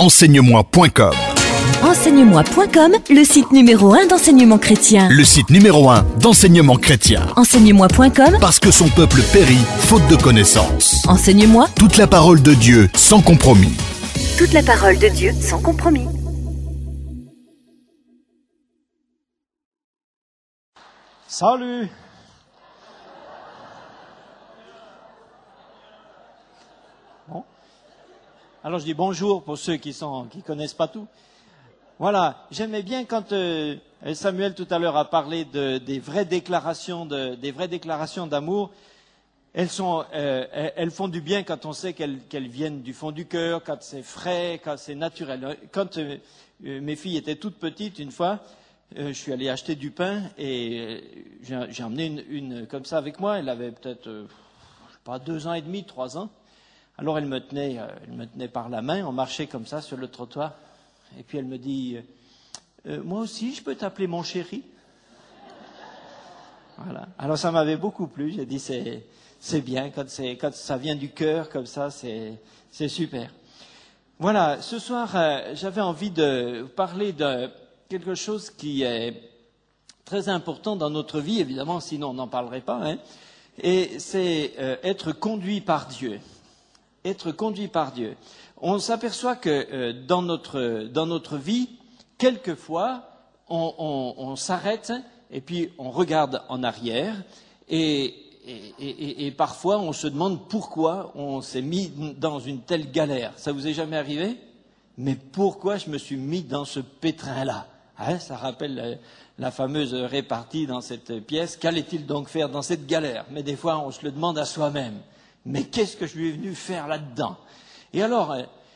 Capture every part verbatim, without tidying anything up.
Enseigne-moi point com. Enseigne-moi point com, le site numéro un d'enseignement chrétien. Le site numéro un d'enseignement chrétien. Enseigne-moi point com, Parce que son peuple périt faute de connaissances. Enseigne-moi. Toute la parole de Dieu sans compromis. Toute la parole de Dieu sans compromis. Salut! Bon. Alors je dis bonjour pour ceux qui sont qui connaissent pas tout. Voilà, j'aimais bien quand euh, Samuel tout à l'heure a parlé de, des vraies déclarations de, des vraies déclarations d'amour. Elles sont, euh, elles font du bien quand on sait qu'elles, qu'elles viennent du fond du cœur, quand c'est frais, quand c'est naturel. Quand euh, mes filles étaient toutes petites, une fois, euh, je suis allé acheter du pain et j'ai, j'ai emmené une, une comme ça avec moi. Elle avait peut-être, euh, je sais pas, deux ans et demi, trois ans. Alors elle me tenait, euh, elle me tenait par la main. On marchait comme ça sur le trottoir. Et puis elle me dit, euh, moi aussi, je peux t'appeler mon chéri. Voilà. Alors ça m'avait beaucoup plu. J'ai dit, c'est, c'est bien quand c'est, quand ça vient du cœur comme ça, c'est, c'est super. Voilà. Ce soir, euh, j'avais envie de parler de quelque chose qui est très important dans notre vie, évidemment, sinon on n'en parlerait pas. Hein. Et c'est euh, être conduit par Dieu. Être conduit par Dieu. On s'aperçoit que euh, dans notre dans notre vie, quelquefois, on, on, on s'arrête et puis on regarde en arrière et, et, et, et parfois on se demande pourquoi on s'est mis dans une telle galère. Ça vous est jamais arrivé? Mais pourquoi je me suis mis dans ce pétrin-là? Hein, ça rappelle la, la fameuse répartie dans cette pièce. Qu'allait-il donc faire dans cette galère? Mais des fois, on se le demande à soi-même. Mais qu'est-ce que je lui ai venu faire là-dedans? Et alors,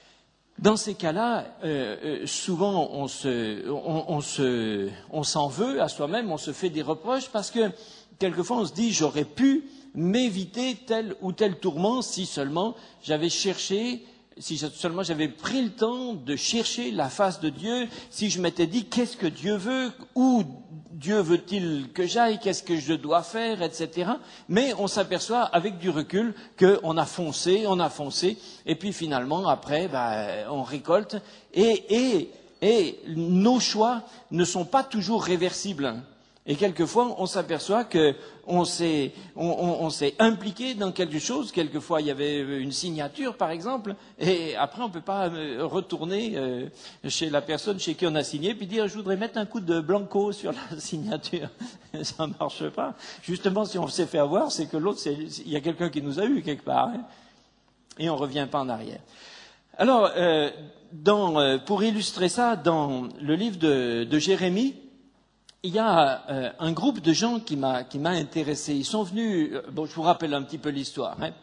dans ces cas-là, euh, souvent on se, on, on se, on s'en veut à soi-même, on se fait des reproches parce que quelquefois on se dit j'aurais pu m'éviter tel ou tel tourment si seulement j'avais cherché, si seulement j'avais pris le temps de chercher la face de Dieu, si je m'étais dit qu'est-ce que Dieu veut, où Dieu veut-il que j'aille, qu'est-ce que je dois faire, et cetera. Mais on s'aperçoit avec du recul qu'on a foncé, on a foncé, et puis finalement après, ben, on récolte. Et, et, et nos choix ne sont pas toujours réversibles. Et quelquefois, on s'aperçoit qu'on s'est, on, on, on s'est impliqué dans quelque chose. Quelquefois, il y avait une signature, par exemple, et après, on ne peut pas retourner euh, chez la personne chez qui on a signé puis dire « je voudrais mettre un coup de blanco sur la signature ». Ça ne marche pas. Justement, si on s'est fait avoir, c'est que l'autre, c'est, il y a quelqu'un qui nous a eu quelque part, hein, et on ne revient pas en arrière. Alors, euh, dans, euh, pour illustrer ça, dans le livre de, de Jérémie, il y a euh, un groupe de gens qui m'a, qui m'a intéressé. Ils sont venus, euh, bon, je vous rappelle un petit peu l'histoire. Hein.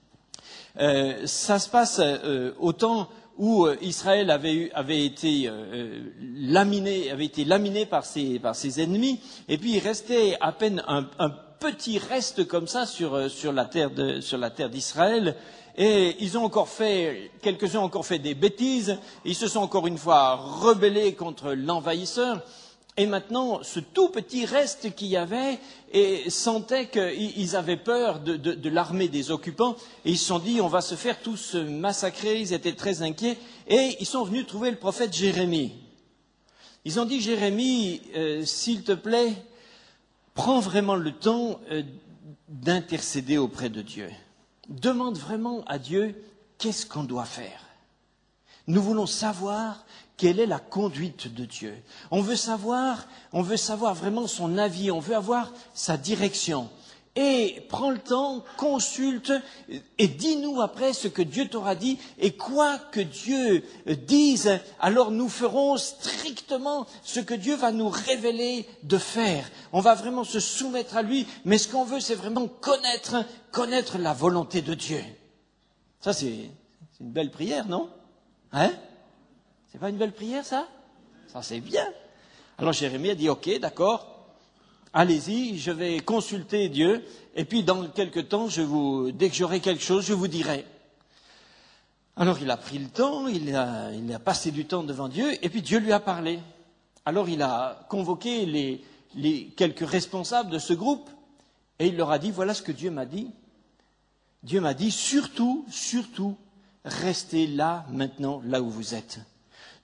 Euh, ça se passe euh, au temps où euh, Israël avait, eu, avait été euh, laminé, avait été laminé par ses, par ses ennemis, et puis il restait à peine un, un petit reste comme ça sur, euh, sur la terre de, sur la terre d'Israël. Et ils ont encore fait, quelques-uns ont encore fait des bêtises. Ils se sont encore une fois rebellés contre l'envahisseur. Et maintenant, ce tout petit reste qu'il y avait et sentait qu'ils avaient peur de, de, de l'armée des occupants. Et ils se sont dit, on va se faire tous massacrer. Ils étaient très inquiets. Et ils sont venus trouver le prophète Jérémie. Ils ont dit, Jérémie, euh, s'il te plaît, prends vraiment le temps euh, d'intercéder auprès de Dieu. Demande vraiment à Dieu, qu'est-ce qu'on doit faire? Nous voulons savoir quelle est la conduite de Dieu. On veut savoir, on veut savoir vraiment son avis, on veut avoir sa direction. Et prends le temps, consulte et dis-nous après ce que Dieu t'aura dit. Et quoi que Dieu dise, alors nous ferons strictement ce que Dieu va nous révéler de faire. On va vraiment se soumettre à lui, mais ce qu'on veut, c'est vraiment connaître, connaître la volonté de Dieu. Ça, c'est, c'est une belle prière, non? Hein? C'est pas une belle prière, ça? Ça, c'est bien. Alors Jérémie a dit, ok, d'accord, allez-y, je vais consulter Dieu, et puis dans quelque temps, je vous, dès que j'aurai quelque chose, je vous dirai. Alors il a pris le temps, il a, il a passé du temps devant Dieu, et puis Dieu lui a parlé. Alors il a convoqué les, les quelques responsables de ce groupe, et il leur a dit, voilà ce que Dieu m'a dit. Dieu m'a dit, surtout, surtout, restez là, maintenant, là où vous êtes.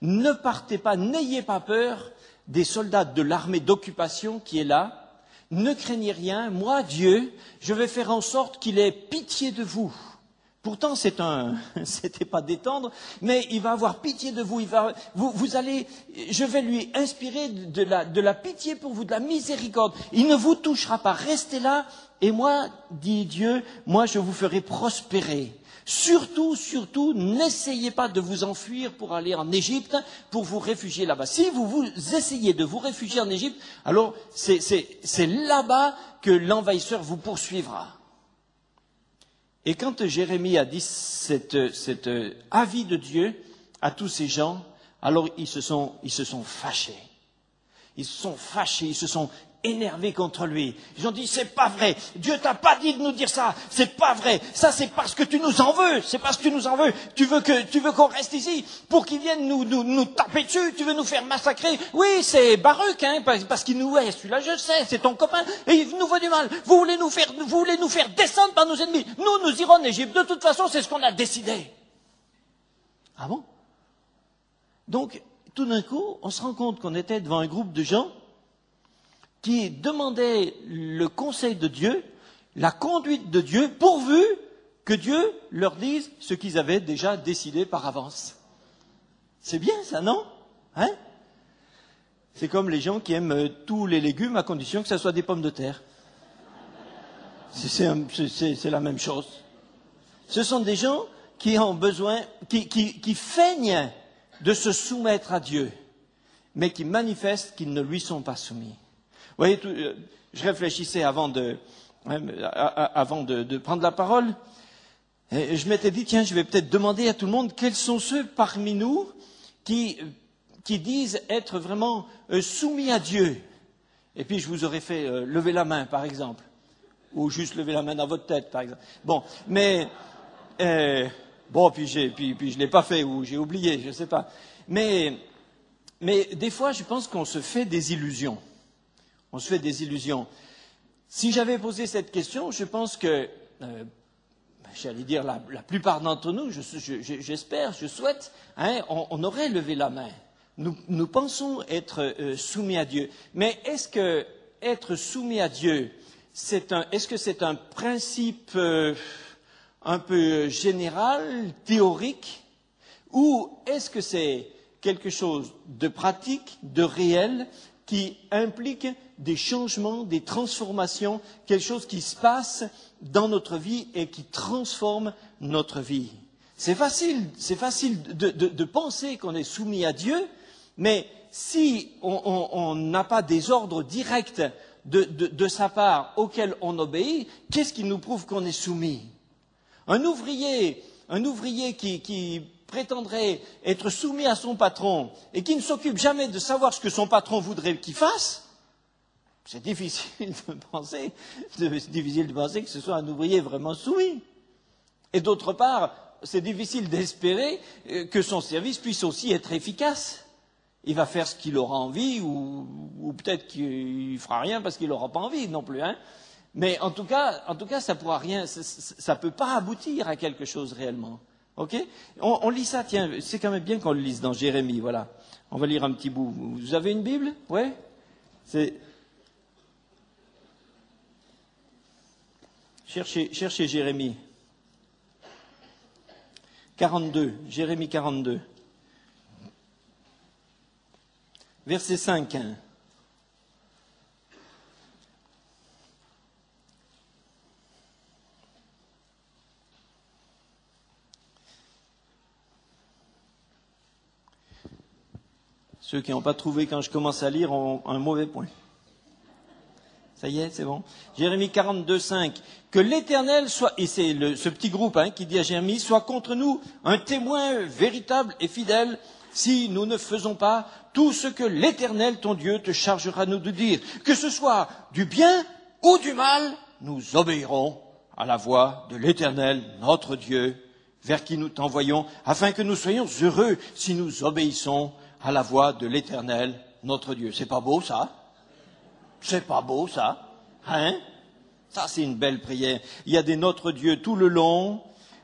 ne partez pas, n'ayez pas peur des soldats de l'armée d'occupation qui est là. Ne craignez rien, moi, Dieu, je vais faire en sorte qu'il ait pitié de vous. Pourtant, c'est un, c'était pas détendre, mais il va avoir pitié de vous. Il va, vous, vous allez, je vais lui inspirer de la, de la pitié pour vous, de la miséricorde. Il ne vous touchera pas. Restez là, et moi, dit Dieu, moi, je vous ferai prospérer. Surtout, surtout, n'essayez pas de vous enfuir pour aller en Égypte, pour vous réfugier là-bas. Si vous, vous essayez de vous réfugier en Égypte, alors c'est, c'est, c'est là-bas que l'envahisseur vous poursuivra. Et quand Jérémie a dit cet, cet avis de Dieu à tous ces gens, alors ils se sont, ils se sont fâchés. Ils se sont fâchés, ils se sont énervés contre lui. Ils ont dit, c'est pas vrai. Dieu t'a pas dit de nous dire ça. C'est pas vrai. Ça, c'est parce que tu nous en veux. C'est parce que tu nous en veux. Tu veux que, tu veux qu'on reste ici pour qu'ils viennent nous, nous, nous taper dessus. Tu veux nous faire massacrer. Oui, c'est Baruch, hein, parce qu'il nous, ouais, celui-là, je sais, c'est ton copain. Et il nous veut du mal. Vous voulez nous faire, vous voulez nous faire descendre par nos ennemis. Nous, nous irons en Égypte. De toute façon, c'est ce qu'on a décidé. Ah bon? Donc, tout d'un coup, on se rend compte qu'on était devant un groupe de gens qui demandaient le conseil de Dieu, la conduite de Dieu, pourvu que Dieu leur dise ce qu'ils avaient déjà décidé par avance. C'est bien ça, non? Hein? C'est comme les gens qui aiment tous les légumes à condition que ce soit des pommes de terre. C'est, c'est, c'est, c'est la même chose. Ce sont des gens qui ont besoin, qui, qui, qui feignent de se soumettre à Dieu, mais qui manifestent qu'ils ne lui sont pas soumis. Vous voyez, tout, euh, je réfléchissais avant de, hein, avant de, de prendre la parole, et je m'étais dit, tiens, je vais peut-être demander à tout le monde quels sont ceux parmi nous qui, qui disent être vraiment euh, soumis à Dieu. Et puis je vous aurais fait euh, lever la main, par exemple, ou juste lever la main dans votre tête, par exemple. Bon, mais euh, bon, puis, j'ai, puis, puis je l'ai pas fait, ou j'ai oublié, je ne sais pas. Mais, mais des fois, je pense qu'on se fait des illusions. On se fait des illusions. Si j'avais posé cette question, je pense que, euh, j'allais dire la, la plupart d'entre nous, je, je, j'espère, je souhaite, hein, on, on aurait levé la main. Nous, nous pensons être euh, soumis à Dieu. Mais est-ce que être soumis à Dieu, c'est un, est-ce que c'est un principe euh, un peu général, théorique, ou est-ce que c'est quelque chose de pratique, de réel, qui implique des changements, des transformations, quelque chose qui se passe dans notre vie et qui transforme notre vie. C'est facile, c'est facile de, de, de penser qu'on est soumis à Dieu, mais si on n'a pas des ordres directs de, de, de sa part auxquels on obéit, qu'est-ce qui nous prouve qu'on est soumis? Un ouvrier, un ouvrier qui, qui prétendrait être soumis à son patron et qui ne s'occupe jamais de savoir ce que son patron voudrait qu'il fasse, c'est difficile de penser, c'est difficile de penser que ce soit un ouvrier vraiment soumis. Et d'autre part, c'est difficile d'espérer que son service puisse aussi être efficace. Il va faire ce qu'il aura envie, ou, ou peut-être qu'il ne fera rien parce qu'il n'aura pas envie non plus, hein. Mais en tout cas, en tout cas, ça pourra rien, ça ne peut pas aboutir à quelque chose réellement. Ok? On, on lit ça, tiens, c'est quand même bien qu'on le lise dans Jérémie, voilà. On va lire un petit bout. Vous avez une Bible? Ouais? C'est... Cherchez, cherchez Jérémie. quarante-deux, Jérémie quarante-deux. Verset cinq. Hein. Ceux qui n'ont pas trouvé quand je commence à lire ont un mauvais point. Ça y est, c'est bon. Jérémie quarante-deux, cinq. Que l'Éternel soit, et c'est le, ce petit groupe hein, qui dit à Jérémie, soit contre nous un témoin véritable et fidèle, si nous ne faisons pas tout ce que l'Éternel, ton Dieu, te chargera nous de dire. Que ce soit du bien ou du mal, nous obéirons à la voix de l'Éternel, notre Dieu, vers qui nous t'envoyons, afin que nous soyons heureux si nous obéissons à la voix de l'Éternel, notre Dieu. C'est pas beau, ça? C'est pas beau, ça? Hein? Ça, c'est une belle prière. Il y a des Notre Dieu tout le long.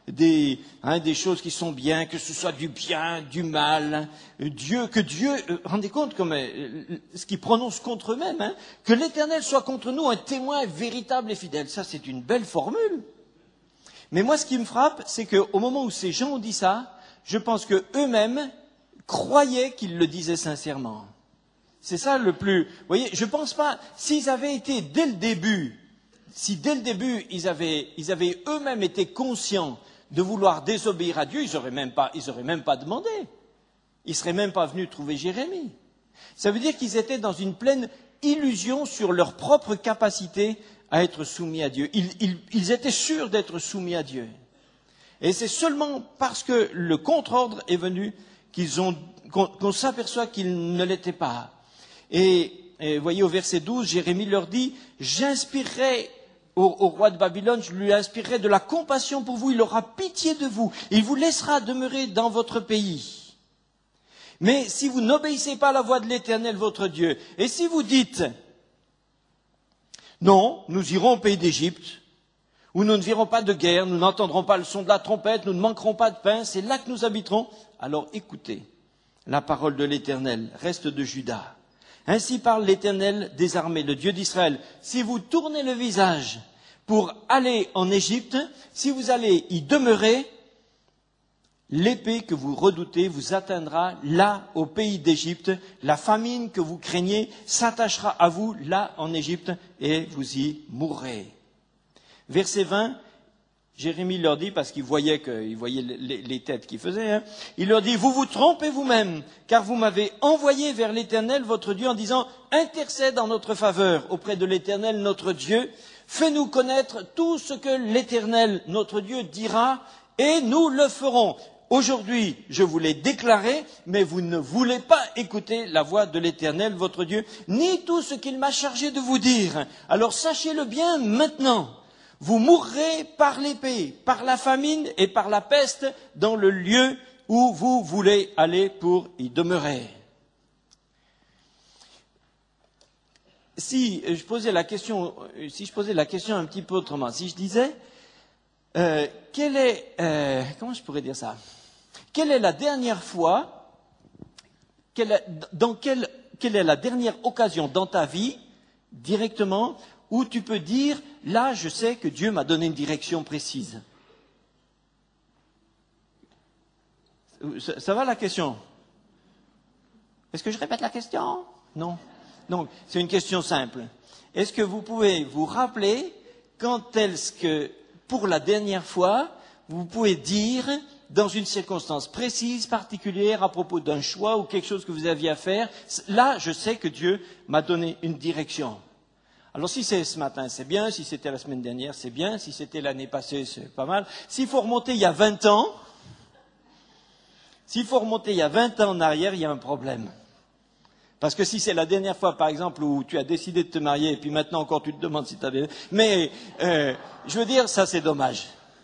des, hein, des choses qui sont bien, que ce soit du bien, du mal. Dieu, que Dieu, euh, rendez compte comme euh, ce qu'ils prononcent contre eux-mêmes, hein, que l'Éternel soit contre nous un témoin véritable et fidèle. Ça, c'est une belle formule. Mais moi, ce qui me frappe, c'est qu'au moment où ces gens ont dit ça, je pense que eux-mêmes croyaient qu'ils le disaient sincèrement. C'est ça le plus. Vous voyez, je ne pense pas. S'ils avaient été dès le début, si dès le début ils avaient, ils avaient eux-mêmes été conscients de vouloir désobéir à Dieu, ils n'auraient même pas, ils auraient même pas demandé. Ils ne seraient même pas venus trouver Jérémie. Ça veut dire qu'ils étaient dans une pleine illusion sur leur propre capacité à être soumis à Dieu. Ils, ils, ils étaient sûrs d'être soumis à Dieu. Et c'est seulement parce que le contre-ordre est venu qu'ils ont, qu'on, qu'on s'aperçoit qu'ils ne l'étaient pas. Et, et vous voyez au verset douze, Jérémie leur dit, j'inspirerai au, au roi de Babylone, je lui inspirerai de la compassion pour vous, il aura pitié de vous, il vous laissera demeurer dans votre pays. Mais si vous n'obéissez pas à la voix de l'Éternel, votre Dieu, et si vous dites, non, nous irons au pays d'Égypte, où nous ne verrons pas de guerre, nous n'entendrons pas le son de la trompette, nous ne manquerons pas de pain, c'est là que nous habiterons. Alors écoutez, la parole de l'Éternel reste de Juda. Ainsi parle l'Éternel des armées, le Dieu d'Israël. Si vous tournez le visage pour aller en Égypte, si vous allez y demeurer, l'épée que vous redoutez vous atteindra là, au pays d'Égypte. La famine que vous craignez s'attachera à vous là, en Égypte, et vous y mourrez. Verset vingt, Jérémie leur dit, parce qu'il voyait, que, il voyait les, les têtes qu'ils faisaient, hein, il leur dit, vous vous trompez vous-même, car vous m'avez envoyé vers l'Éternel, votre Dieu, en disant, intercède en notre faveur auprès de l'Éternel, notre Dieu, fais-nous connaître tout ce que l'Éternel, notre Dieu, dira, et nous le ferons. Aujourd'hui, je vous l'ai déclaré, mais vous ne voulez pas écouter la voix de l'Éternel, votre Dieu, ni tout ce qu'il m'a chargé de vous dire. Alors sachez-le bien maintenant. Vous mourrez par l'épée, par la famine et par la peste dans le lieu où vous voulez aller pour y demeurer. Si je posais la question, si je posais la question un petit peu autrement, si je disais, euh, quelle est, euh, comment je pourrais dire ça? Quelle est la dernière fois, quelle est, dans quelle, quelle est la dernière occasion dans ta vie, directement, où tu peux dire, là, je sais que Dieu m'a donné une direction précise. Ça, ça va la question? Est-ce que je répète la question? Non. Donc, c'est une question simple. Est-ce que vous pouvez vous rappeler quand est-ce que, pour la dernière fois, vous pouvez dire, dans une circonstance précise, particulière, à propos d'un choix ou quelque chose que vous aviez à faire, là, je sais que Dieu m'a donné une direction. Alors si c'est ce matin, c'est bien, si c'était la semaine dernière, c'est bien, si c'était l'année passée, c'est pas mal. S'il faut remonter il y a vingt ans, s'il faut remonter il y a vingt ans en arrière, il y a un problème. Parce que si c'est la dernière fois, par exemple, où tu as décidé de te marier, et puis maintenant encore tu te demandes si tu avais... Mais, euh, je veux dire, ça c'est dommage.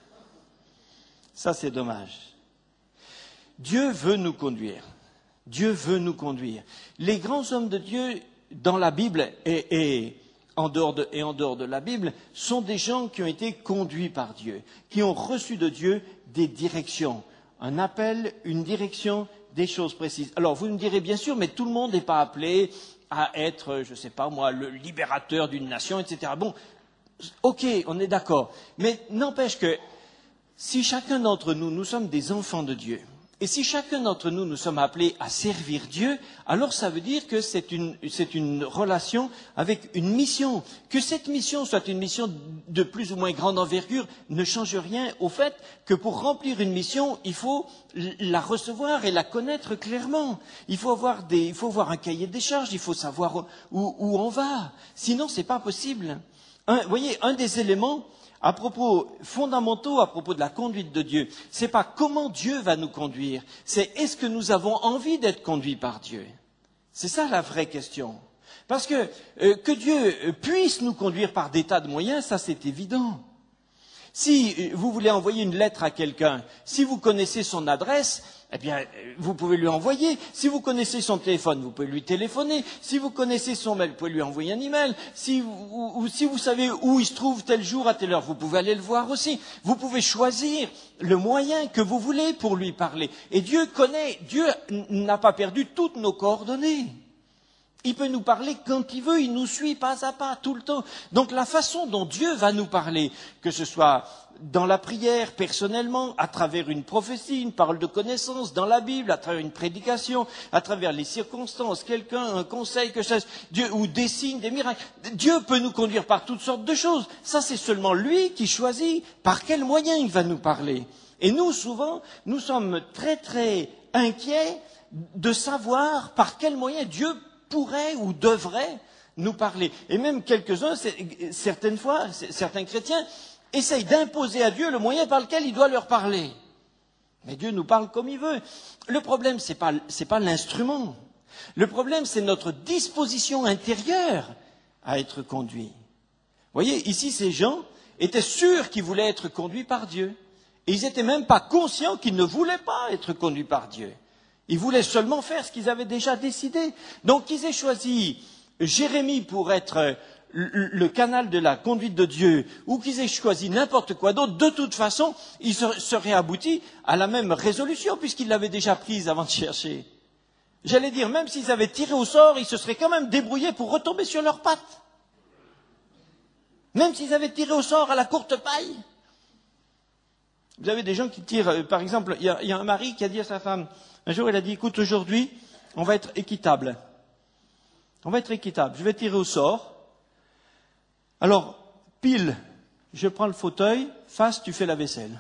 Ça c'est dommage. Dieu veut nous conduire. Dieu veut nous conduire. Les grands hommes de Dieu, dans la Bible, et... et En dehors de, et en dehors de la Bible, sont des gens qui ont été conduits par Dieu, qui ont reçu de Dieu des directions, un appel, une direction, des choses précises. Alors vous me direz bien sûr, mais tout le monde n'est pas appelé à être, je ne sais pas moi, le libérateur d'une nation, et cetera. Bon, ok, on est d'accord, mais n'empêche que si chacun d'entre nous, nous sommes des enfants de Dieu, et si chacun d'entre nous, nous sommes appelés à servir Dieu, alors ça veut dire que c'est une, c'est une relation avec une mission. Que cette mission soit une mission de plus ou moins grande envergure ne change rien au fait que pour remplir une mission, il faut la recevoir et la connaître clairement. Il faut avoir, des, il faut avoir un cahier des charges, il faut savoir où, où on va. Sinon, ce n'est pas possible. Un, vous voyez, un des éléments... à propos fondamentaux, à propos de la conduite de Dieu, c'est pas comment Dieu va nous conduire, c'est est-ce que nous avons envie d'être conduits par Dieu? C'est ça la vraie question. Parce que euh, que Dieu puisse nous conduire par des tas de moyens, ça c'est évident. Si vous voulez envoyer une lettre à quelqu'un, si vous connaissez son adresse, eh bien, vous pouvez lui envoyer. Si vous connaissez son téléphone, vous pouvez lui téléphoner. Si vous connaissez son mail, vous pouvez lui envoyer un email. Si vous, ou, si vous savez où il se trouve tel jour à telle heure, vous pouvez aller le voir aussi. Vous pouvez choisir le moyen que vous voulez pour lui parler. Et Dieu connaît, Dieu n'a pas perdu toutes nos coordonnées. Il peut nous parler quand il veut, il nous suit pas à pas, tout le temps. Donc la façon dont Dieu va nous parler, que ce soit dans la prière, personnellement, à travers une prophétie, une parole de connaissance, dans la Bible, à travers une prédication, à travers les circonstances, quelqu'un, un conseil, que ça, Dieu, ou des signes, des miracles. Dieu peut nous conduire par toutes sortes de choses. Ça, c'est seulement lui qui choisit par quel moyen il va nous parler. Et nous, souvent, nous sommes très très inquiets de savoir par quel moyen Dieu pourrait ou devrait nous parler. Et même quelques-uns, certaines fois, certains chrétiens, essayent d'imposer à Dieu le moyen par lequel il doit leur parler. Mais Dieu nous parle comme il veut. Le problème, ce n'est pas, c'est pas l'instrument. Le problème, c'est notre disposition intérieure à être conduit. Vous voyez, ici, ces gens étaient sûrs qu'ils voulaient être conduits par Dieu. Et ils n'étaient même pas conscients qu'ils ne voulaient pas être conduits par Dieu. Ils voulaient seulement faire ce qu'ils avaient déjà décidé. Donc, qu'ils aient choisi Jérémie pour être le canal de la conduite de Dieu, ou qu'ils aient choisi n'importe quoi d'autre, de toute façon, ils seraient aboutis à la même résolution, puisqu'ils l'avaient déjà prise avant de chercher. J'allais dire, même s'ils avaient tiré au sort, ils se seraient quand même débrouillés pour retomber sur leurs pattes. Même s'ils avaient tiré au sort à la courte paille. Vous avez des gens qui tirent, par exemple, il y a, il y a un mari qui a dit à sa femme, un jour il a dit, écoute, aujourd'hui, on va être équitable. On va être équitable. Je vais tirer au sort. Alors, pile, je prends le fauteuil, face, tu fais la vaisselle.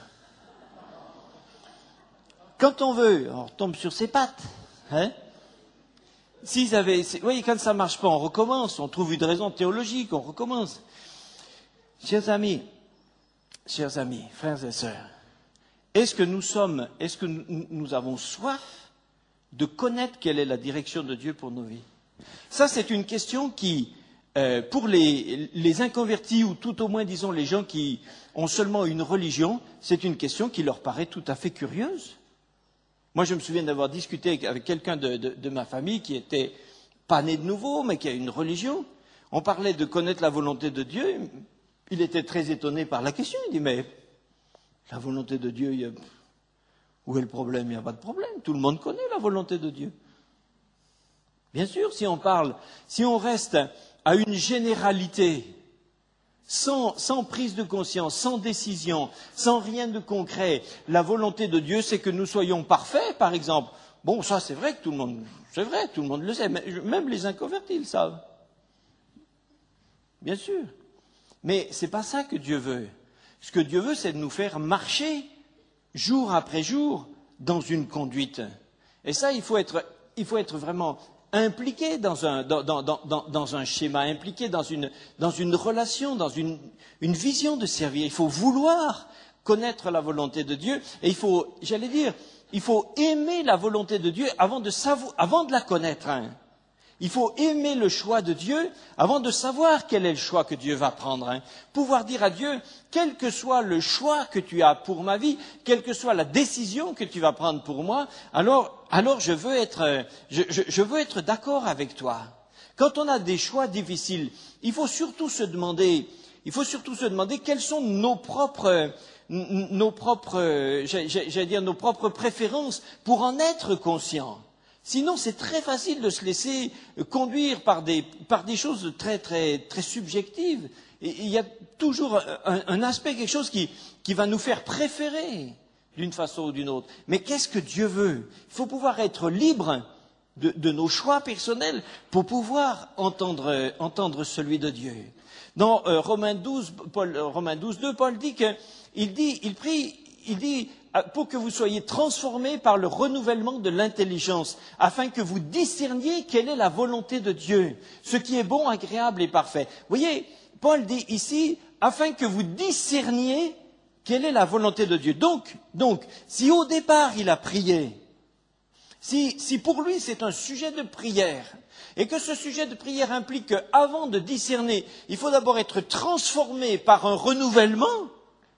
Quand on veut, on retombe sur ses pattes. Hein? S'ils avaient, vous voyez, quand ça ne marche pas, on recommence, on trouve une raison théologique, on recommence. Chers amis, chers amis, frères et sœurs, est-ce que nous sommes, est-ce que nous, nous avons soif de connaître quelle est la direction de Dieu pour nos vies? Ça, c'est une question qui, euh, pour les, les inconvertis, ou tout au moins, disons, les gens qui ont seulement une religion, c'est une question qui leur paraît tout à fait curieuse. Moi, je me souviens d'avoir discuté avec quelqu'un de, de, de ma famille qui était pas né de nouveau, mais qui a une religion. On parlait de connaître la volonté de Dieu. Il était très étonné par la question. Il dit, mais la volonté de Dieu, il y a... où est le problème? Il n'y a pas de problème. Tout le monde connaît la volonté de Dieu. Bien sûr, si on parle, si on reste à une généralité, sans, sans prise de conscience, sans décision, sans rien de concret, la volonté de Dieu, c'est que nous soyons parfaits, par exemple. Bon, ça, c'est vrai que tout le monde, c'est vrai, tout le monde le sait, même les inconvertis le savent. Bien sûr. Mais c'est pas ça que Dieu veut. Ce que Dieu veut, c'est de nous faire marcher jour après jour dans une conduite. Et ça, il faut être, il faut être vraiment impliqué dans un, dans, dans, dans, dans un schéma, impliqué dans une, dans une relation, dans une, une vision de servir. Il faut vouloir connaître la volonté de Dieu et il faut, j'allais dire, il faut aimer la volonté de Dieu avant de, savoir, avant de la connaître. Hein. Il faut aimer le choix de Dieu avant de savoir quel est le choix que Dieu va prendre. Hein. Pouvoir dire à Dieu, quel que soit le choix que tu as pour ma vie, quelle que soit la décision que tu vas prendre pour moi, alors, alors je veux être, je, je, je veux être d'accord avec toi. Quand on a des choix difficiles, il faut surtout se demander, il faut surtout se demander quelles sont nos propres, nos propres, j'allais dire nos propres préférences pour en être conscient. Sinon, c'est très facile de se laisser conduire par des, par des choses très, très, très subjectives. Et il y a toujours un, un aspect, quelque chose qui, qui va nous faire préférer d'une façon ou d'une autre. Mais qu'est-ce que Dieu veut? Il faut pouvoir être libre de, de nos choix personnels pour pouvoir entendre, entendre celui de Dieu. Dans euh, Romains douze, Paul, Romains douze, deux, Paul dit que, il dit, il prie, il dit, pour que vous soyez transformés par le renouvellement de l'intelligence, afin que vous discerniez quelle est la volonté de Dieu, ce qui est bon, agréable et parfait. Vous voyez, Paul dit ici, afin que vous discerniez quelle est la volonté de Dieu. Donc, donc si au départ il a prié, si, si pour lui c'est un sujet de prière, et que ce sujet de prière implique qu'avant de discerner, il faut d'abord être transformé par un renouvellement,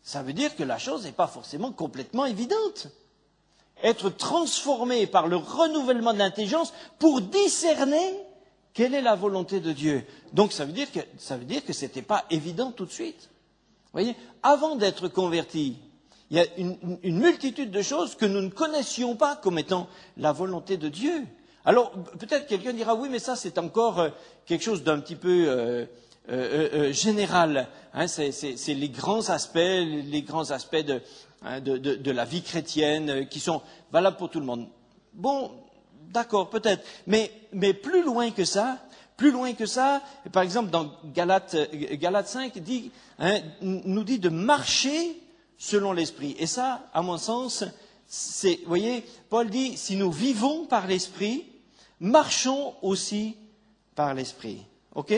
Ça veut dire que la chose n'est pas forcément complètement évidente. Être transformé par le renouvellement de l'intelligence pour discerner quelle est la volonté de Dieu. Donc ça veut dire que ça veut dire que c'était pas évident tout de suite. Vous voyez, avant d'être converti, il y a une, une multitude de choses que nous ne connaissions pas comme étant la volonté de Dieu. Alors peut-être quelqu'un dira oui, mais ça c'est encore euh, quelque chose d'un petit peu euh, euh, euh, général. Hein, c'est, c'est, c'est les grands aspects, les grands aspects de, hein, de, de, de la vie chrétienne euh, qui sont valables pour tout le monde. Bon, d'accord, peut-être, mais, mais plus loin que ça. Plus loin que ça, par exemple, dans Galates, Galates cinq, dit, hein, nous dit de marcher selon l'esprit. Et ça, à mon sens, c'est, vous voyez, Paul dit, si nous vivons par l'esprit, marchons aussi par l'esprit. OK?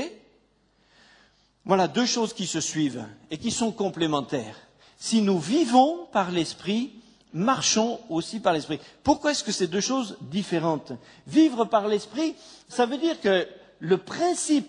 Voilà deux choses qui se suivent et qui sont complémentaires. Si nous vivons par l'esprit, marchons aussi par l'esprit. Pourquoi est-ce que c'est deux choses différentes? Vivre par l'esprit, ça veut dire que le principe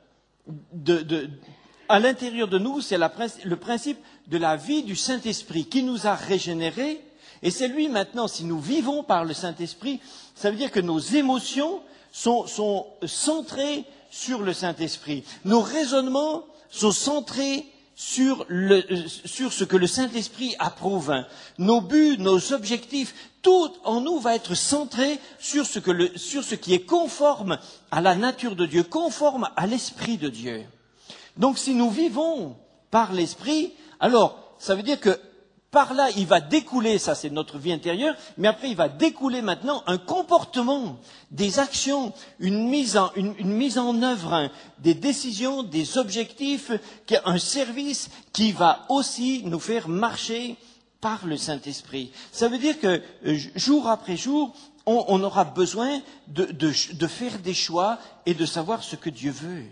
de, de, à l'intérieur de nous, c'est la, le principe de la vie du Saint-Esprit qui nous a régénérés. Et c'est lui maintenant, si nous vivons par le Saint-Esprit, ça veut dire que nos émotions sont, sont centrées sur le Saint-Esprit. Nos raisonnements sont centrés sur, le, sur ce que le Saint-Esprit approuve. Nos buts, nos objectifs, tout en nous va être centré sur ce, que le, sur ce qui est conforme à la nature de Dieu, conforme à l'Esprit de Dieu. Donc si nous vivons par l'Esprit, alors ça veut dire que par là, il va découler, ça c'est notre vie intérieure, mais après il va découler maintenant un comportement, des actions, une mise en, une, une mise en œuvre, hein, des décisions, des objectifs, un service qui va aussi nous faire marcher par le Saint-Esprit. Ça veut dire que jour après jour, on, on aura besoin de, de, de faire des choix et de savoir ce que Dieu veut.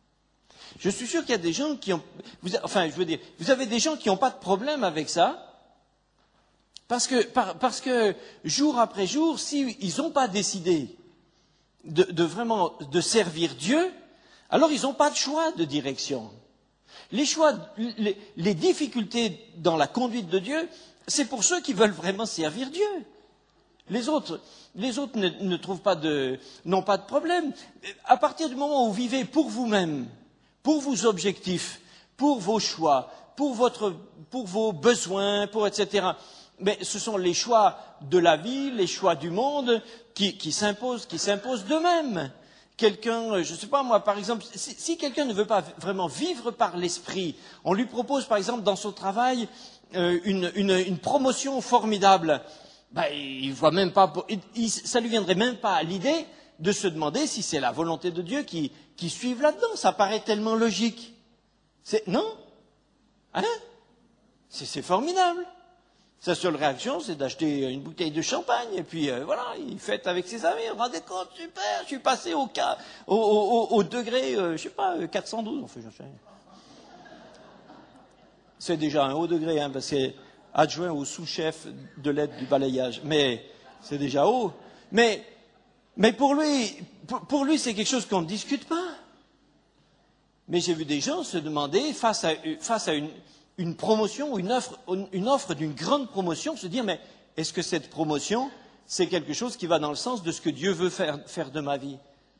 Je suis sûr qu'il y a des gens qui ont, vous, enfin je veux dire, vous avez des gens qui n'ont pas de problème avec ça, parce que, par, parce que jour après jour, s'ils si n'ont pas décidé de, de vraiment de servir Dieu, alors ils n'ont pas de choix de direction. Les choix, les, les difficultés dans la conduite de Dieu, c'est pour ceux qui veulent vraiment servir Dieu. Les autres, les autres ne, ne trouvent pas de, n'ont pas de problème. À partir du moment où vous vivez pour vous-même, pour vos objectifs, pour vos choix, pour, votre, pour vos besoins, pour et cetera. Mais ce sont les choix de la vie, les choix du monde qui, qui s'imposent, qui s'imposent d'eux-mêmes. Quelqu'un, je ne sais pas moi, par exemple, si, si quelqu'un ne veut pas vraiment vivre par l'esprit, on lui propose par exemple dans son travail euh, une, une, une promotion formidable, ben, il voit même pas, il, il, ça lui viendrait même pas à l'idée de se demander si c'est la volonté de Dieu qui, qui suive là-dedans. Ça paraît tellement logique. C'est, non? Hein? C'est, c'est formidable. Sa seule réaction, c'est d'acheter une bouteille de champagne, et puis euh, voilà, il fête avec ses amis. Vous vous rendez compte, super, je suis passé au, cas, au, au, au degré, euh, je sais pas, quatre cent douze, enfin, je sais. C'est déjà un haut degré, hein, parce que c'est adjoint au sous-chef de l'aide du balayage. Mais c'est déjà haut. Mais, mais pour lui, pour, pour lui, c'est quelque chose qu'on ne discute pas. Mais j'ai vu des gens se demander, face à, face à une... une promotion ou une offre, une offre d'une grande promotion, se dire, mais est-ce que cette promotion, c'est quelque chose qui va dans le sens de ce que Dieu veut faire, faire de ma vie?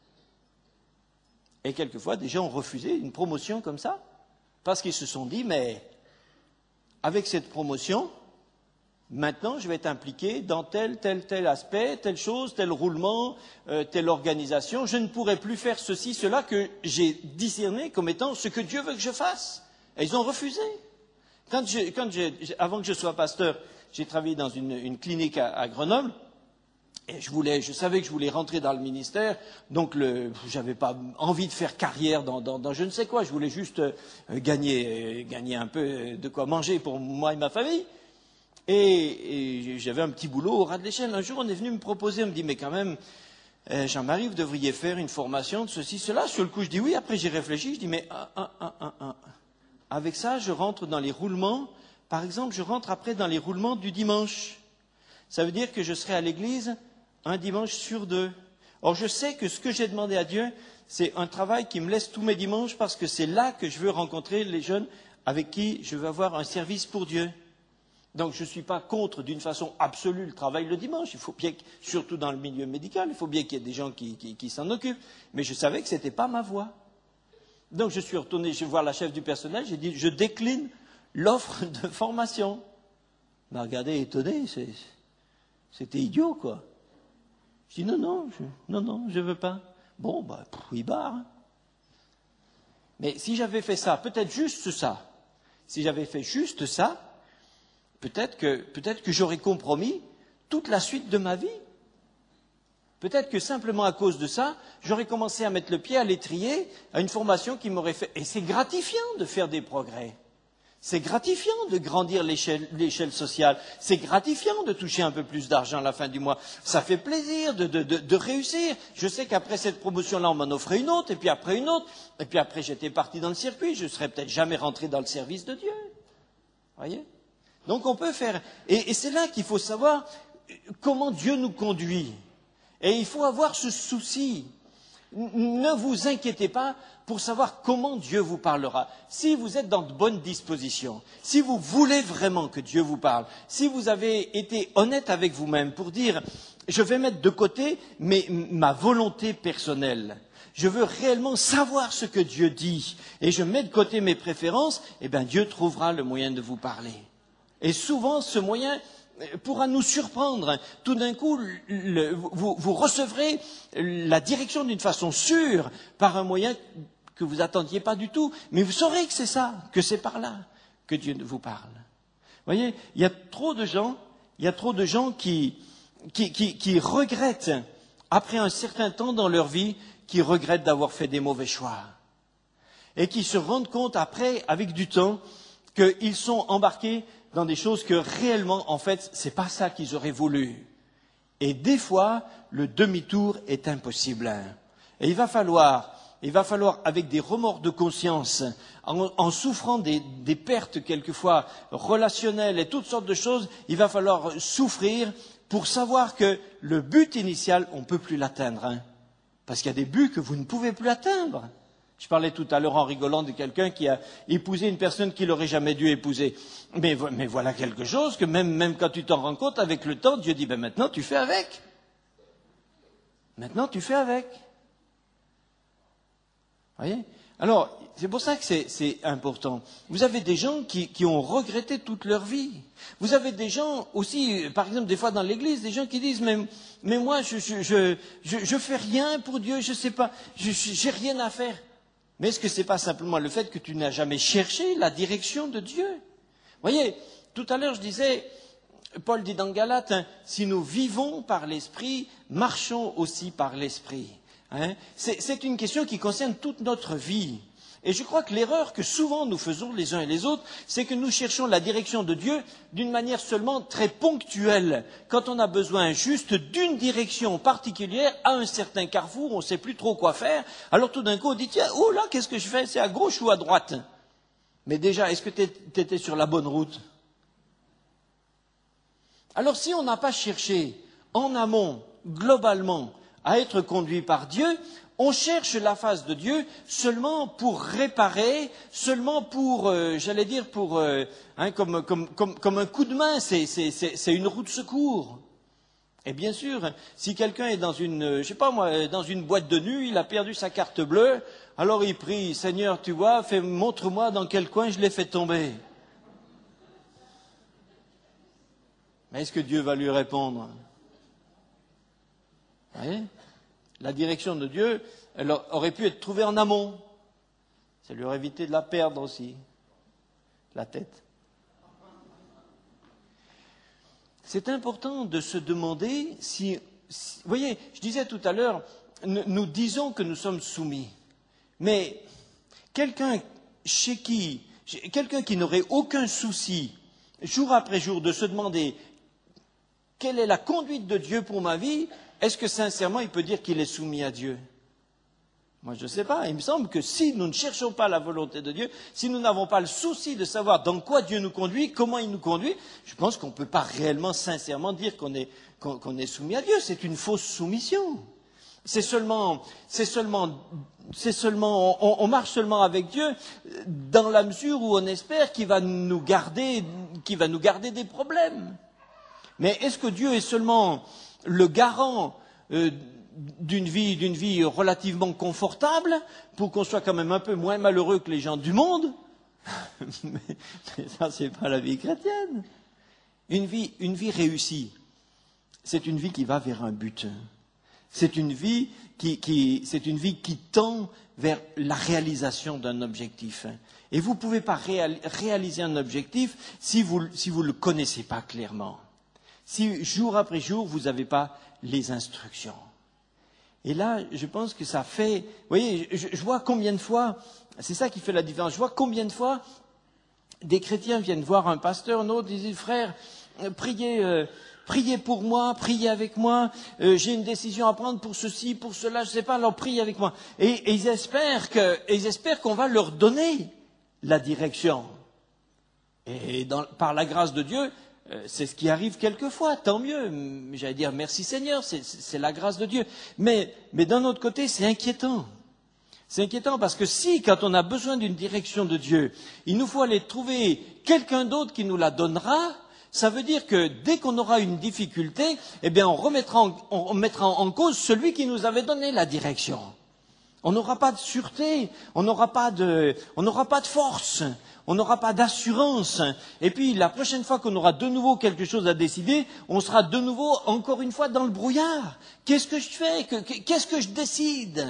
Et quelquefois, des gens ont refusé une promotion comme ça, parce qu'ils se sont dit, mais avec cette promotion, maintenant, je vais être impliqué dans tel, tel, tel aspect, telle chose, tel roulement, euh, telle organisation. Je ne pourrai plus faire ceci, cela que j'ai discerné comme étant ce que Dieu veut que je fasse. Et ils ont refusé. Quand j'ai, quand j'ai, avant que je sois pasteur, j'ai travaillé dans une, une clinique à, à Grenoble, et je voulais, je savais que je voulais rentrer dans le ministère, donc le, j'avais pas envie de faire carrière dans, dans, dans je ne sais quoi, je voulais juste euh, gagner, euh, gagner un peu de quoi manger pour moi et ma famille. Et, et j'avais un petit boulot au ras de l'échelle. Un jour, on est venu me proposer, on me dit, mais quand même, euh, Jean-Marie, vous devriez faire une formation de ceci, cela. Sur le coup, je dis oui. Après, j'ai réfléchi, je dis, mais un, un, un, un, un. Avec ça, je rentre dans les roulements. Par exemple, je rentre après dans les roulements du dimanche. Ça veut dire que je serai à l'église un dimanche sur deux. Or, je sais que ce que j'ai demandé à Dieu, c'est un travail qui me laisse tous mes dimanches parce que c'est là que je veux rencontrer les jeunes avec qui je veux avoir un service pour Dieu. Donc je ne suis pas contre d'une façon absolue le travail le dimanche. Il faut bien, surtout dans le milieu médical, il faut bien qu'il y ait des gens qui, qui, qui s'en occupent. Mais je savais que ce n'était pas ma voie. Donc je suis retourné voir la chef du personnel, j'ai dit, je décline l'offre de formation. Elle m'a regardé étonné, c'est, c'était idiot quoi. Je dis non, non, je, non, non, je ne veux pas. Bon, bah, pff, il barre. Mais si j'avais fait ça, peut-être juste ça, si j'avais fait juste ça, peut-être que, peut-être que j'aurais compromis toute la suite de ma vie. Peut-être que simplement à cause de ça, j'aurais commencé à mettre le pied à l'étrier à une formation qui m'aurait fait... Et c'est gratifiant de faire des progrès. C'est gratifiant de grandir l'échelle, l'échelle sociale. C'est gratifiant de toucher un peu plus d'argent à la fin du mois. Ça fait plaisir de, de, de, de réussir. Je sais qu'après cette promotion-là, on m'en offrait une autre, et puis après une autre. Et puis après, j'étais parti dans le circuit. Je ne serais peut-être jamais rentré dans le service de Dieu. Voyez ? Donc on peut faire... Et, et c'est là qu'il faut savoir comment Dieu nous conduit. Et il faut avoir ce souci. Ne vous inquiétez pas pour savoir comment Dieu vous parlera. Si vous êtes dans de bonnes dispositions, si vous voulez vraiment que Dieu vous parle, si vous avez été honnête avec vous-même pour dire « je vais mettre de côté mes, ma volonté personnelle ». Je veux réellement savoir ce que Dieu dit et je mets de côté mes préférences, eh bien Dieu trouvera le moyen de vous parler. Et souvent, ce moyen pourra nous surprendre. Tout d'un coup, le, vous, vous recevrez la direction d'une façon sûre par un moyen que vous n'attendiez pas du tout. Mais vous saurez que c'est ça, que c'est par là que Dieu vous parle. Vous voyez, il y a trop de gens, il y a trop de gens qui, qui, qui, qui regrettent, après un certain temps dans leur vie, qui regrettent d'avoir fait des mauvais choix. Et qui se rendent compte après, avec du temps, qu'ils sont embarqués dans des choses que réellement, en fait, ce n'est pas ça qu'ils auraient voulu. Et des fois, le demi-tour est impossible. Et il va falloir, il va falloir, avec des remords de conscience, en, en souffrant des, des pertes quelquefois relationnelles et toutes sortes de choses, il va falloir souffrir pour savoir que le but initial, on ne peut plus l'atteindre. Hein, parce qu'il y a des buts que vous ne pouvez plus atteindre. Je parlais tout à l'heure en rigolant de quelqu'un qui a épousé une personne qu'il n'aurait jamais dû épouser. Mais, mais voilà quelque chose que même, même quand tu t'en rends compte, avec le temps, Dieu dit, ben maintenant tu fais avec. Maintenant tu fais avec. Vous voyez ? Alors, c'est pour ça que c'est, c'est important. Vous avez des gens qui, qui ont regretté toute leur vie. Vous avez des gens aussi, par exemple, des fois dans l'église, des gens qui disent, mais, mais moi, je, je, je, je, je fais rien pour Dieu, je sais pas, je, j'ai rien à faire. Mais est-ce que ce n'est pas simplement le fait que tu n'as jamais cherché la direction de Dieu ? Vous voyez, tout à l'heure je disais, Paul dit dans Galates, hein, si nous vivons par l'Esprit, marchons aussi par l'Esprit. Hein, c'est, c'est une question qui concerne toute notre vie. Et je crois que l'erreur que souvent nous faisons les uns et les autres, c'est que nous cherchons la direction de Dieu d'une manière seulement très ponctuelle. Quand on a besoin juste d'une direction particulière, à un certain carrefour, on ne sait plus trop quoi faire. Alors tout d'un coup, on dit, tiens, oh là, qu'est-ce que je fais ? C'est à gauche ou à droite ? Mais déjà, est-ce que tu étais sur la bonne route ? Alors si on n'a pas cherché en amont, globalement, à être conduit par Dieu, on cherche la face de Dieu seulement pour réparer, seulement pour, euh, j'allais dire, pour, euh, hein, comme, comme, comme, comme un coup de main, c'est, c'est, c'est, c'est une roue de secours. Et bien sûr, si quelqu'un est dans une, je sais pas moi, dans une boîte de nuit, il a perdu sa carte bleue, alors il prie, Seigneur, tu vois, fais, montre-moi dans quel coin je l'ai fait tomber. Mais est-ce que Dieu va lui répondre ? Vous voyez ? La direction de Dieu, elle aurait pu être trouvée en amont. Ça lui aurait évité de la perdre aussi, la tête. C'est important de se demander si, si... Vous voyez, je disais tout à l'heure, nous, nous disons que nous sommes soumis. Mais quelqu'un chez qui, quelqu'un qui n'aurait aucun souci, jour après jour, de se demander quelle est la conduite de Dieu pour ma vie, est-ce que sincèrement il peut dire qu'il est soumis à Dieu ? Moi je ne sais pas, il me semble que si nous ne cherchons pas la volonté de Dieu, si nous n'avons pas le souci de savoir dans quoi Dieu nous conduit, comment il nous conduit, je pense qu'on ne peut pas réellement sincèrement dire qu'on est, qu'on, qu'on est soumis à Dieu, c'est une fausse soumission. C'est seulement, c'est seulement, c'est seulement, on, on marche seulement avec Dieu dans la mesure où on espère qu'il va nous garder, qu'il va nous garder des problèmes. Mais est-ce que Dieu est seulement le garant euh, d'une vie, d'une vie relativement confortable pour qu'on soit quand même un peu moins malheureux que les gens du monde? mais, mais ça, c'est pas la vie chrétienne. Une vie, une vie réussie, c'est une vie qui va vers un but. C'est une vie qui, qui, c'est une vie qui tend vers la réalisation d'un objectif. Et vous ne pouvez pas réaliser un objectif si vous si vous le connaissez pas clairement. Si jour après jour, vous n'avez pas les instructions. Et là, je pense que ça fait... Vous voyez, je, je vois combien de fois... C'est ça qui fait la différence. Je vois combien de fois des chrétiens viennent voir un pasteur, un autre, ils disent, frère, priez... Euh, Priez pour moi, priez avec moi, euh, j'ai une décision à prendre pour ceci, pour cela, je ne sais pas, alors priez avec moi. Et, et ils espèrent que, et ils espèrent qu'on va leur donner la direction. Et dans, par la grâce de Dieu, euh, c'est ce qui arrive quelquefois, tant mieux. J'allais dire merci Seigneur, c'est, c'est la grâce de Dieu. Mais, mais d'un autre côté, c'est inquiétant. C'est inquiétant parce que si, quand on a besoin d'une direction de Dieu, il nous faut aller trouver quelqu'un d'autre qui nous la donnera, ça veut dire que dès qu'on aura une difficulté, eh bien, on remettra en, on mettra en cause celui qui nous avait donné la direction. On n'aura pas de sûreté, on n'aura pas de, on n'aura pas de force, on n'aura pas d'assurance. Et puis, la prochaine fois qu'on aura de nouveau quelque chose à décider, on sera de nouveau, encore une fois, dans le brouillard. Qu'est-ce que je fais? Qu'est-ce que je décide?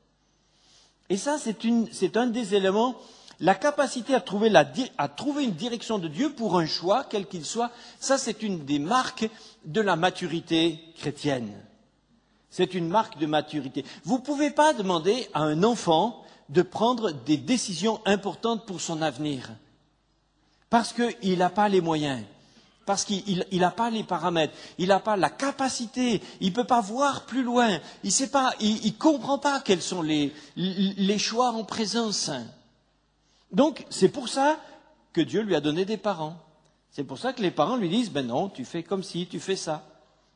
Et ça, c'est une, c'est un des éléments. La capacité à trouver, la, à trouver une direction de Dieu pour un choix, quel qu'il soit, ça c'est une des marques de la maturité chrétienne. C'est une marque de maturité. Vous ne pouvez pas demander à un enfant de prendre des décisions importantes pour son avenir, parce qu'il n'a pas les moyens, parce qu'il n'a pas les paramètres, il n'a pas la capacité, il ne peut pas voir plus loin, il ne pas, il, il comprend pas quels sont les, les choix en présence. Donc, c'est pour ça que Dieu lui a donné des parents. C'est pour ça que les parents lui disent, ben non, tu fais comme si, tu fais ça.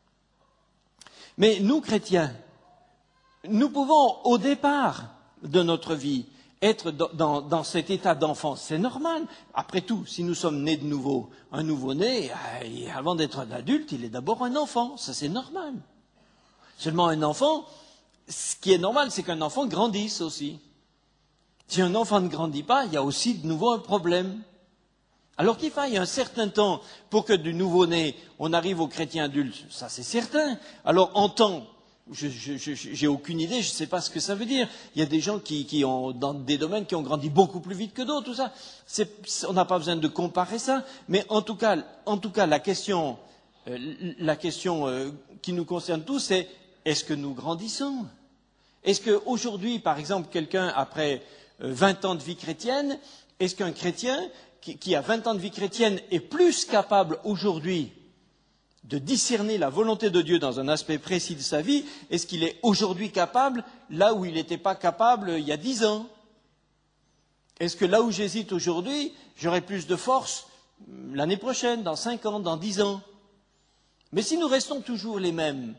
Mais nous, chrétiens, nous pouvons, au départ de notre vie, être dans, dans, dans cet état d'enfance. C'est normal. Après tout, si nous sommes nés de nouveau, un nouveau-né, avant d'être un adulte, il est d'abord un enfant. Ça, c'est normal. Seulement, un enfant, ce qui est normal, c'est qu'un enfant grandisse aussi. Si un enfant ne grandit pas, il y a aussi de nouveau un problème. Alors qu'il faille un certain temps pour que du nouveau-né, on arrive au chrétien adulte, ça c'est certain. Alors en temps, je, je, je, j'ai aucune idée, je ne sais pas ce que ça veut dire. Il y a des gens qui, qui ont, dans des domaines qui ont grandi beaucoup plus vite que d'autres, tout ça. C'est, on n'a pas besoin de comparer ça, mais en tout cas, en tout cas la question, euh, la question euh, qui nous concerne tous, c'est est-ce que nous grandissons? Est-ce qu'aujourd'hui, par exemple, quelqu'un après vingt ans de vie chrétienne, est-ce qu'un chrétien qui, qui a vingt ans de vie chrétienne est plus capable aujourd'hui de discerner la volonté de Dieu dans un aspect précis de sa vie? Est-ce qu'il est aujourd'hui capable là où il n'était pas capable il y a dix ans? Est-ce que là où j'hésite aujourd'hui, j'aurai plus de force l'année prochaine, dans cinq ans, dans dix ans? Mais si nous restons toujours les mêmes,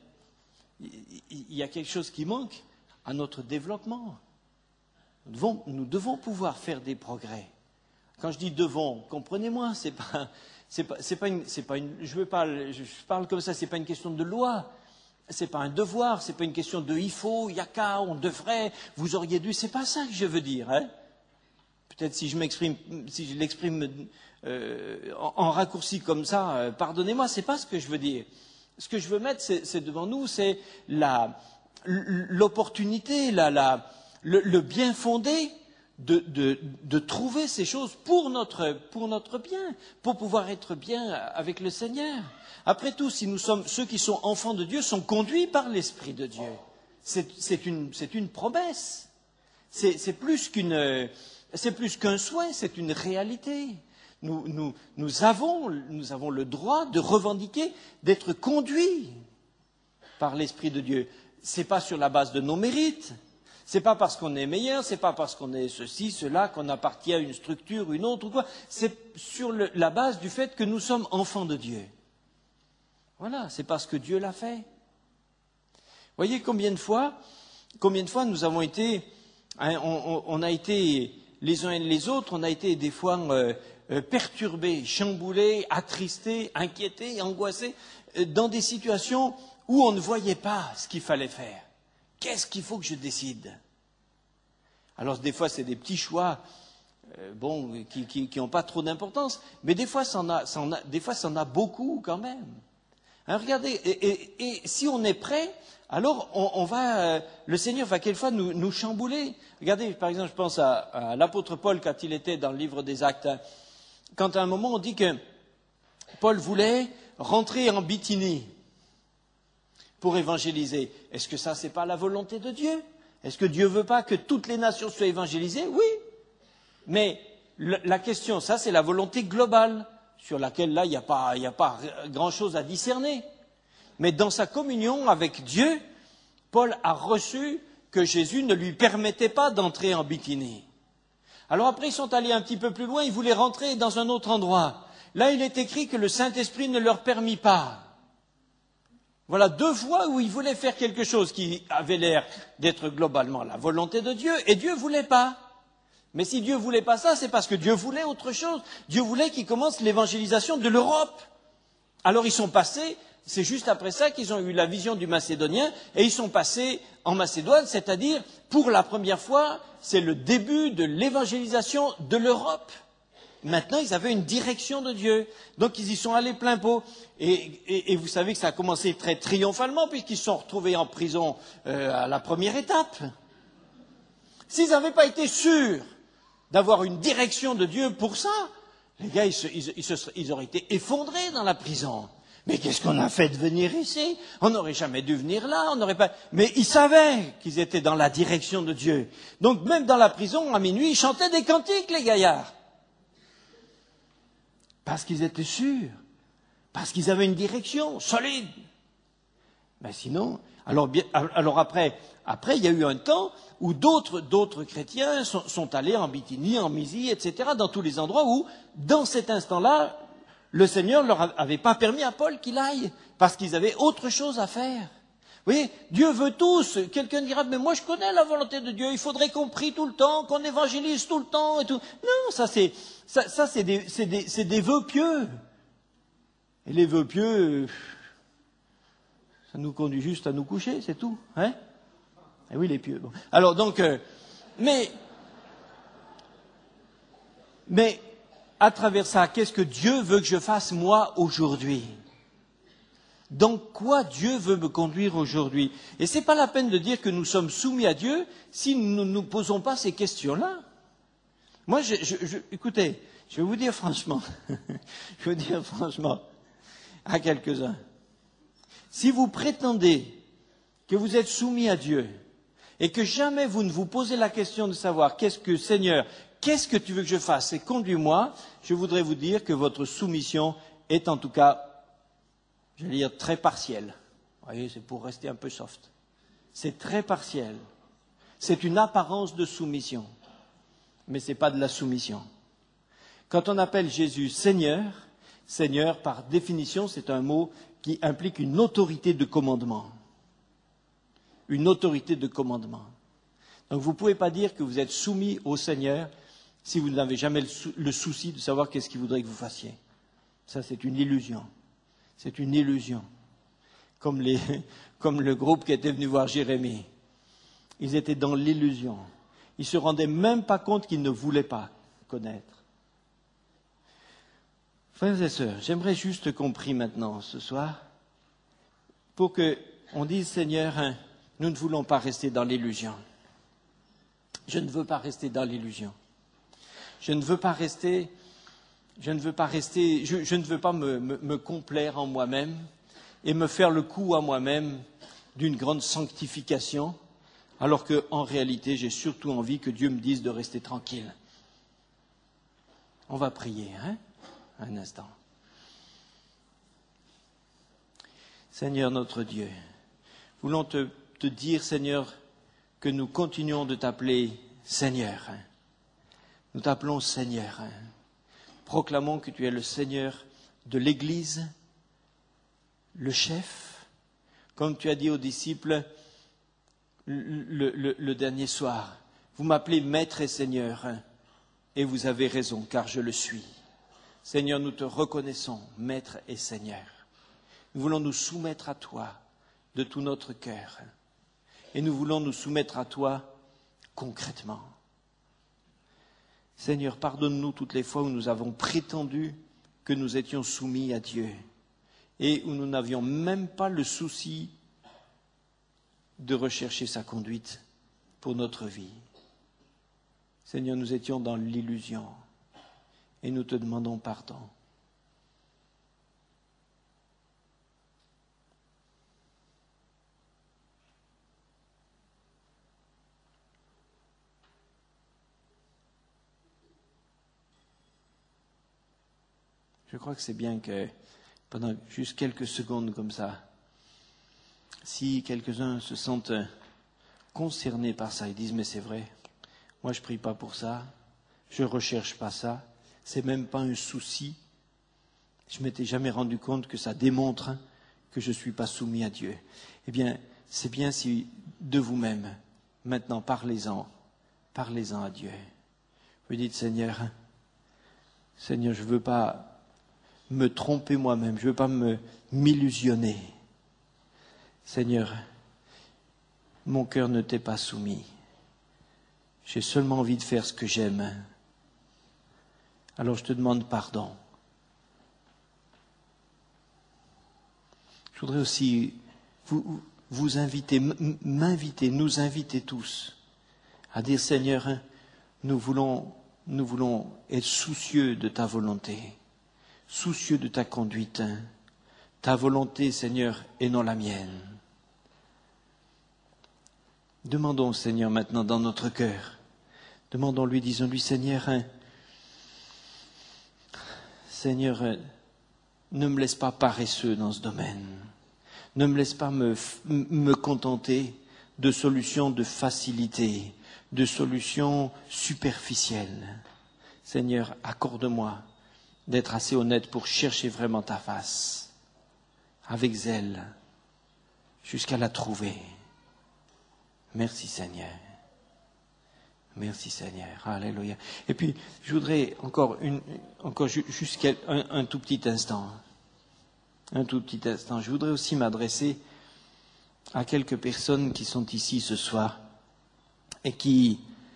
il y a quelque chose qui manque à notre développement. Nous devons, nous devons pouvoir faire des progrès. Quand je dis devons, comprenez-moi, c'est pas, c'est pas, c'est pas une, c'est pas une, je veux pas, je parle comme ça, c'est pas une question de loi, c'est pas un devoir, c'est pas une question de il faut, il y a qu'à, on devrait, vous auriez dû, c'est pas ça que je veux dire, hein. Peut-être si je m'exprime, si je l'exprime euh, en, en raccourci comme ça, euh, pardonnez-moi, c'est pas ce que je veux dire. Ce que je veux mettre, c'est, c'est devant nous, c'est la, l'opportunité, la, la Le, le bien fondé de, de, de trouver ces choses pour notre, pour notre bien, pour pouvoir être bien avec le Seigneur. Après tout, si nous sommes ceux qui sont enfants de Dieu, sont conduits par l'Esprit de Dieu. C'est, c'est, une, c'est une promesse. C'est, c'est plus qu'une, c'est plus qu'un souhait, c'est une réalité. Nous, nous, nous, avons, nous avons le droit de revendiquer d'être conduits par l'Esprit de Dieu. Ce n'est pas sur la base de nos mérites. C'est pas parce qu'on est meilleur, c'est pas parce qu'on est ceci, cela, qu'on appartient à une structure, une autre ou quoi. C'est sur le, la base du fait que nous sommes enfants de Dieu. Voilà, c'est parce que Dieu l'a fait. Voyez combien de fois, combien de fois nous avons été, hein, on, on, on a été les uns et les autres, on a été des fois euh, euh, perturbés, chamboulés, attristés, inquiétés, angoissés, euh, dans des situations où on ne voyait pas ce qu'il fallait faire. Qu'est-ce qu'il faut que je décide? Alors des fois c'est des petits choix, euh, bon, qui qui, qui n'ont pas trop d'importance, mais des fois ça en a, ça en a, des fois ça en a beaucoup quand même. Hein, regardez, et, et, et si on est prêt, alors on, on va, euh, le Seigneur va quelquefois nous, nous chambouler. Regardez, par exemple, je pense à, à l'apôtre Paul quand il était dans le livre des Actes. Quand à un moment on dit que Paul voulait rentrer en Bithynie pour évangéliser. Est-ce que ça, c'est pas la volonté de Dieu? Est-ce que Dieu veut pas que toutes les nations soient évangélisées? Oui. Mais le, la question, ça, c'est la volonté globale, sur laquelle, là, il n'y a pas, il n'y a pas grand-chose à discerner. Mais dans sa communion avec Dieu, Paul a reçu que Jésus ne lui permettait pas d'entrer en Bithynie. Alors après, ils sont allés un petit peu plus loin, ils voulaient rentrer dans un autre endroit. Là, il est écrit que le Saint-Esprit ne leur permit pas. Voilà deux fois où ils voulaient faire quelque chose qui avait l'air d'être globalement la volonté de Dieu, et Dieu ne voulait pas. Mais si Dieu ne voulait pas ça, c'est parce que Dieu voulait autre chose. Dieu voulait qu'ils commencent l'évangélisation de l'Europe. Alors ils sont passés, c'est juste après ça qu'ils ont eu la vision du Macédonien, et ils sont passés en Macédoine, c'est-à-dire, pour la première fois, c'est le début de l'évangélisation de l'Europe. Maintenant, ils avaient une direction de Dieu. Donc, ils y sont allés plein pot. Et, et, et vous savez que ça a commencé très triomphalement, puisqu'ils se sont retrouvés en prison euh, à la première étape. S'ils n'avaient pas été sûrs d'avoir une direction de Dieu pour ça, les gars, ils, se, ils, ils, se, ils auraient été effondrés dans la prison. Mais qu'est-ce qu'on a fait de venir ici? On n'aurait jamais dû venir là, on n'aurait pas... Mais ils savaient qu'ils étaient dans la direction de Dieu. Donc, même dans la prison, à minuit, ils chantaient des cantiques, les gaillards. Parce qu'ils étaient sûrs, parce qu'ils avaient une direction solide. Mais sinon, alors, bien, alors après, après, il y a eu un temps où d'autres, d'autres chrétiens sont, sont allés en Bithynie, en Mysie, et cetera, dans tous les endroits où, dans cet instant-là, le Seigneur ne leur avait pas permis à Paul qu'il aille, parce qu'ils avaient autre chose à faire. Vous voyez, Dieu veut tous. Quelqu'un dira, mais moi je connais la volonté de Dieu, il faudrait qu'on prie tout le temps, qu'on évangélise tout le temps et tout. Non, ça c'est, ça, ça c'est des, c'est des, c'est des vœux pieux. Et les vœux pieux, ça nous conduit juste à nous coucher, c'est tout, hein? Et oui, les pieux. Bon. Alors donc, euh, mais, mais à travers ça, qu'est-ce que Dieu veut que je fasse moi aujourd'hui? Dans quoi Dieu veut me conduire aujourd'hui? Et ce n'est pas la peine de dire que nous sommes soumis à Dieu si nous ne nous posons pas ces questions-là. Moi, je, je, je, écoutez, je vais vous dire franchement, je vais vous dire franchement à quelques-uns, si vous prétendez que vous êtes soumis à Dieu et que jamais vous ne vous posez la question de savoir qu'est-ce que, Seigneur, qu'est-ce que tu veux que je fasse et conduis-moi, je voudrais vous dire que votre soumission est en tout cas, je vais dire, très partielle. Vous voyez, c'est pour rester un peu soft. C'est très partiel. C'est une apparence de soumission, mais ce n'est pas de la soumission. Quand on appelle Jésus Seigneur, Seigneur, par définition, c'est un mot qui implique une autorité de commandement. Une autorité de commandement. Donc vous ne pouvez pas dire que vous êtes soumis au Seigneur si vous n'avez jamais le, sou- le souci de savoir qu'est-ce qu'il voudrait que vous fassiez. Ça, c'est une illusion. C'est une illusion. Comme, les, comme le groupe qui était venu voir Jérémie. Ils étaient dans l'illusion. Ils ne se rendaient même pas compte qu'ils ne voulaient pas connaître. Frères et sœurs, j'aimerais juste qu'on prie maintenant ce soir pour qu'on dise, Seigneur, hein, nous ne voulons pas rester dans l'illusion. Je ne veux pas rester dans l'illusion. Je ne veux pas rester... Je ne veux pas rester, je, je ne veux pas me, me, me complaire en moi-même et me faire le coup à moi-même d'une grande sanctification, alors qu'en réalité, j'ai surtout envie que Dieu me dise de rester tranquille. On va prier, hein, un instant. Seigneur notre Dieu, voulons te, te dire, Seigneur, que nous continuons de t'appeler Seigneur. Hein. Nous t'appelons Seigneur. Hein. Proclamons que tu es le Seigneur de l'Église, le chef. Comme tu as dit aux disciples, le, le, le dernier soir. Vous m'appelez Maître et Seigneur, et vous avez raison, car je le suis. Seigneur, nous te reconnaissons, Maître et Seigneur. Nous voulons nous soumettre à toi de tout notre cœur. Et nous voulons nous soumettre à toi concrètement. Seigneur, pardonne-nous toutes les fois où nous avons prétendu que nous étions soumis à Dieu et où nous n'avions même pas le souci de rechercher sa conduite pour notre vie. Seigneur, nous étions dans l'illusion et nous te demandons pardon. Je crois que c'est bien que pendant juste quelques secondes comme ça, si quelques-uns se sentent concernés par ça, ils disent « mais c'est vrai, moi je prie pas pour ça, je recherche pas ça, c'est même pas un souci, je m'étais jamais rendu compte que ça démontre que je suis pas soumis à Dieu. » Eh bien, c'est bien si de vous-même, maintenant parlez-en, parlez-en à Dieu. Vous dites « Seigneur, Seigneur, je veux pas me tromper moi-même, je ne veux pas me m'illusionner. Seigneur, mon cœur ne t'est pas soumis. J'ai seulement envie de faire ce que j'aime. Alors je te demande pardon. Je voudrais aussi vous, vous inviter, m'inviter, nous inviter tous à dire Seigneur, nous voulons, nous voulons être soucieux de ta volonté. Soucieux de ta conduite, ta volonté, Seigneur, et non la mienne. Demandons, Seigneur, maintenant dans notre cœur, demandons-lui, disons-lui, Seigneur, hein, Seigneur, hein, ne me laisse pas paresseux dans ce domaine. Ne me laisse pas me, me contenter de solutions de facilité, de solutions superficielles. Seigneur, accorde-moi d'être assez honnête pour chercher vraiment ta face, avec zèle, jusqu'à la trouver. Merci Seigneur. Merci Seigneur. Alléluia. Et puis, je voudrais encore, une, encore juste un, un tout petit instant, un tout petit instant, je voudrais aussi m'adresser à quelques personnes qui sont ici ce soir et qui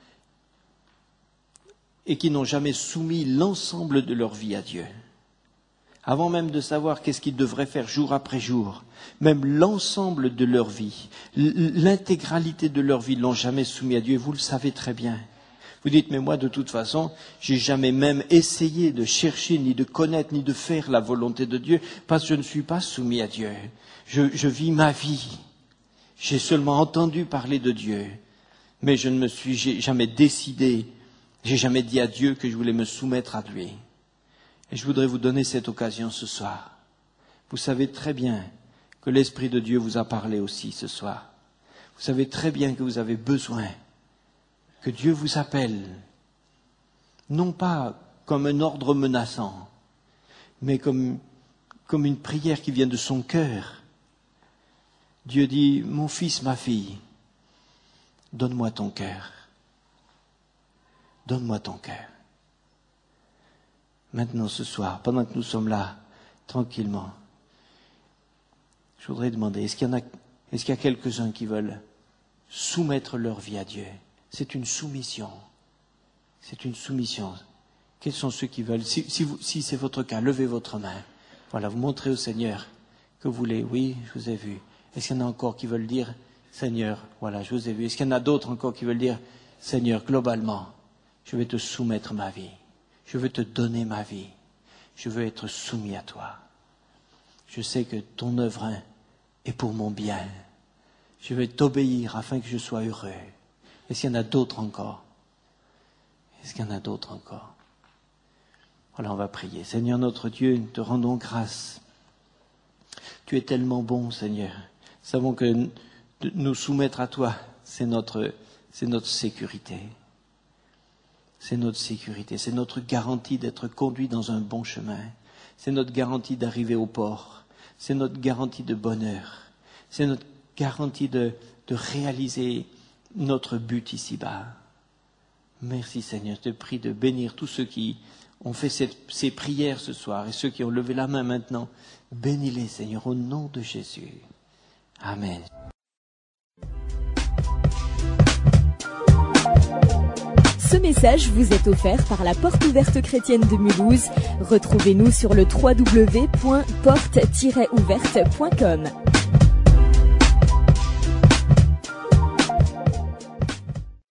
et qui n'ont jamais soumis l'ensemble de leur vie à Dieu. Avant même de savoir qu'est-ce qu'ils devraient faire jour après jour, même l'ensemble de leur vie, l'intégralité de leur vie, l'ont jamais soumis à Dieu. Vous le savez très bien. Vous dites, mais moi, de toute façon, j'ai jamais même essayé de chercher, ni de connaître, ni de faire la volonté de Dieu, parce que je ne suis pas soumis à Dieu. Je, je vis ma vie. J'ai seulement entendu parler de Dieu, mais je ne me suis jamais décidé. J'ai jamais dit à Dieu que je voulais me soumettre à lui. Et je voudrais vous donner cette occasion ce soir. Vous savez très bien que l'Esprit de Dieu vous a parlé aussi ce soir. Vous savez très bien que vous avez besoin que Dieu vous appelle, non pas comme un ordre menaçant, mais comme, comme une prière qui vient de son cœur. Dieu dit, mon fils, ma fille, donne-moi ton cœur. Donne-moi ton cœur. Maintenant, ce soir, pendant que nous sommes là, tranquillement, je voudrais demander, est-ce qu'il y en a, est-ce qu'il y a quelques-uns qui veulent soumettre leur vie à Dieu? C'est une soumission. C'est une soumission. Quels sont ceux qui veulent? Si, si, vous, si c'est votre cas, levez votre main. Voilà, vous montrez au Seigneur que vous voulez. Oui, je vous ai vu. Est-ce qu'il y en a encore qui veulent dire, Seigneur, voilà, je vous ai vu. Est-ce qu'il y en a d'autres encore qui veulent dire, Seigneur, globalement, je vais te soumettre ma vie. Je veux te donner ma vie. Je veux être soumis à toi. Je sais que ton œuvre est pour mon bien. Je vais t'obéir afin que je sois heureux. Est-ce qu'il y en a d'autres encore? Est-ce qu'il y en a d'autres encore? Voilà, on va prier. Seigneur notre Dieu, nous te rendons grâce. Tu es tellement bon, Seigneur. Nous savons que nous soumettre à toi, c'est notre, c'est notre sécurité. C'est notre sécurité, c'est notre garantie d'être conduit dans un bon chemin. C'est notre garantie d'arriver au port. C'est notre garantie de bonheur. C'est notre garantie de, de réaliser notre but ici-bas. Merci Seigneur, je te prie de bénir tous ceux qui ont fait cette, ces prières ce soir et ceux qui ont levé la main maintenant. Bénis-les Seigneur au nom de Jésus. Amen. Ce message vous est offert par la Porte Ouverte Chrétienne de Mulhouse. Retrouvez-nous sur le w w w point porte tiret ouverte point com.